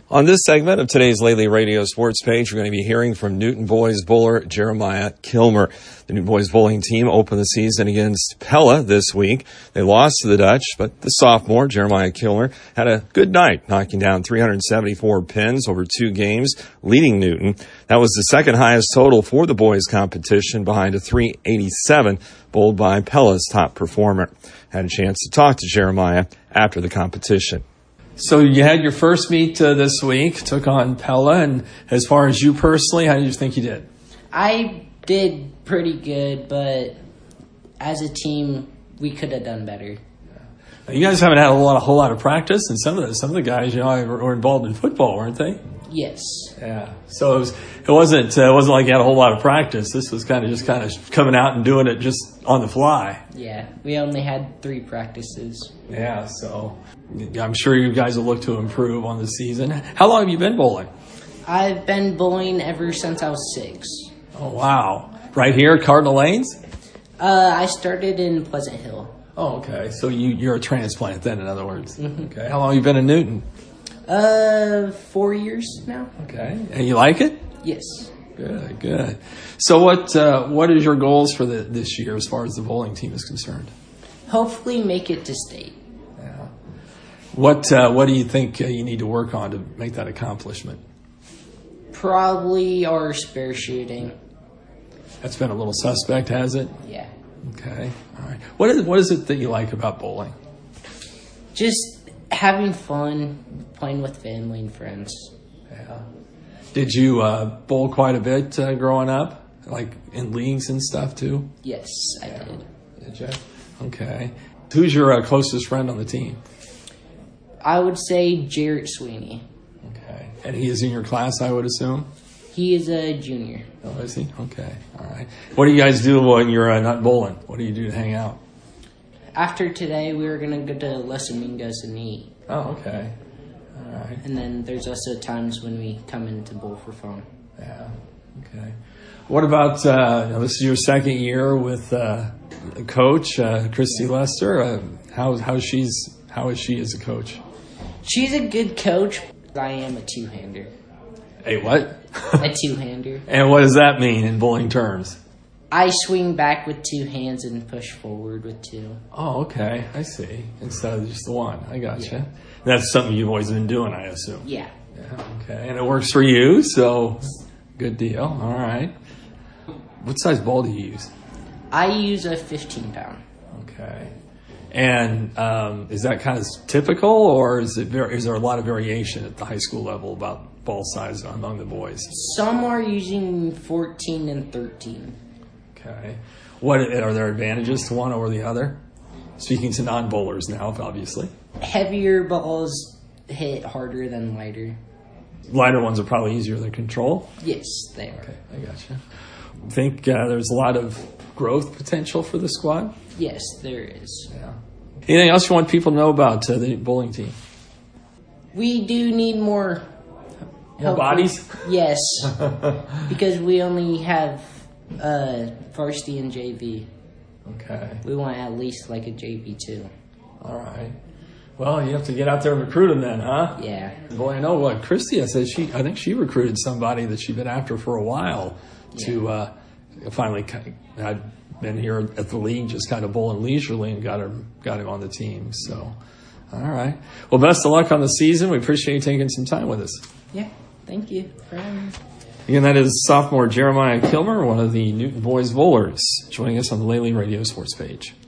On this segment of today's Lately Radio Sports Page, we're going to be hearing from Newton Boys bowler Jeremiah Kilmer. The Newton Boys bowling team opened the season against Pella this week. They lost to the Dutch, but the sophomore, Jeremiah Kilmer, had a good night, knocking down 374 pins over 2 games, leading Newton. That was the second highest total for the boys competition, behind a 387 bowled by Pella's top performer. Had a chance to talk to Jeremiah after the competition. So you had your first meet this week, took on Pella, and as far as you personally, how did you think you did? I did pretty good, but as a team, we could have done better. Now, you guys haven't had a whole lot of practice, and some of the guys, were involved in football, weren't they? Yes. Yeah. So it wasn't like you had a whole lot of practice. This was kind of coming out and doing it just on the fly. Yeah. We only had 3 practices. Yeah. So I'm sure you guys will look to improve on the season. How long have you been bowling? I've been bowling ever since I was 6. Oh, wow. Right here at Cardinal Lanes? I started in Pleasant Hill. Oh, okay. So you're a transplant then, in other words. Mm-hmm. Okay. How long have you been in Newton? 4 years now. Okay. And you like it? Yes. Good. So what is your goals for this year as far as the bowling team is concerned? Hopefully make it to state. Yeah. What do you think you need to work on to make that accomplishment? Probably our spare shooting. That's been a little suspect, has it? Yeah. Okay. All right. What is it that you like about bowling? Just having fun, playing with family and friends. Yeah. Did you bowl quite a bit growing up, like in leagues and stuff too? Yes, I did. Did you? Okay. Who's your closest friend on the team? I would say Jarrett Sweeney. Okay. And he is in your class, I would assume? He is a junior. Oh, is he? Okay. All right. What do you guys do when you're not bowling? What do you do to hang out? After today, we were going to go to Los Amigos and eat. Oh, okay. All right. And then there's also times when we come in to bowl for fun. Yeah. Okay. What about, this is your second year with Coach Christy Lester. How is she as a coach? She's a good coach. I am a two-hander. A what? A two-hander. And what does that mean in bowling terms? I swing back with 2 hands and push forward with 2. Oh, okay. I see. Instead of just the one. I gotcha. Yeah. That's something you've always been doing, I assume. Yeah. Okay. And it works for you, so good deal. All right. What size ball do you use? I use a 15-pound. Okay. And is that kind of typical, or is there a lot of variation at the high school level about ball size among the boys? Some are using 14 and 13. Okay. What are there advantages to one over the other? Speaking to non-bowlers now, obviously. Heavier balls hit harder than lighter. Lighter ones are probably easier to control? Yes, they are. Okay, I gotcha. Think there's a lot of growth potential for the squad? Yes, there is. Yeah. Anything else you want people to know about the bowling team? We do need more bodies? Yes, because we only have varsity and JV. Okay. We want at least like a JV too. All right. Well, you have to get out there and recruit them then, huh? Yeah. Boy, I know what Christy said. I think she recruited somebody that she'd been after for a while to finally. I'd been here at the league, just kind of bowling leisurely, and got him on the team. So, all right. Well, best of luck on the season. We appreciate you taking some time with us. Yeah. Thank you for having me. Again, that is sophomore Jeremiah Kilmer, one of the Newton Boys bowlers, joining us on the Lately Radio Sports Page.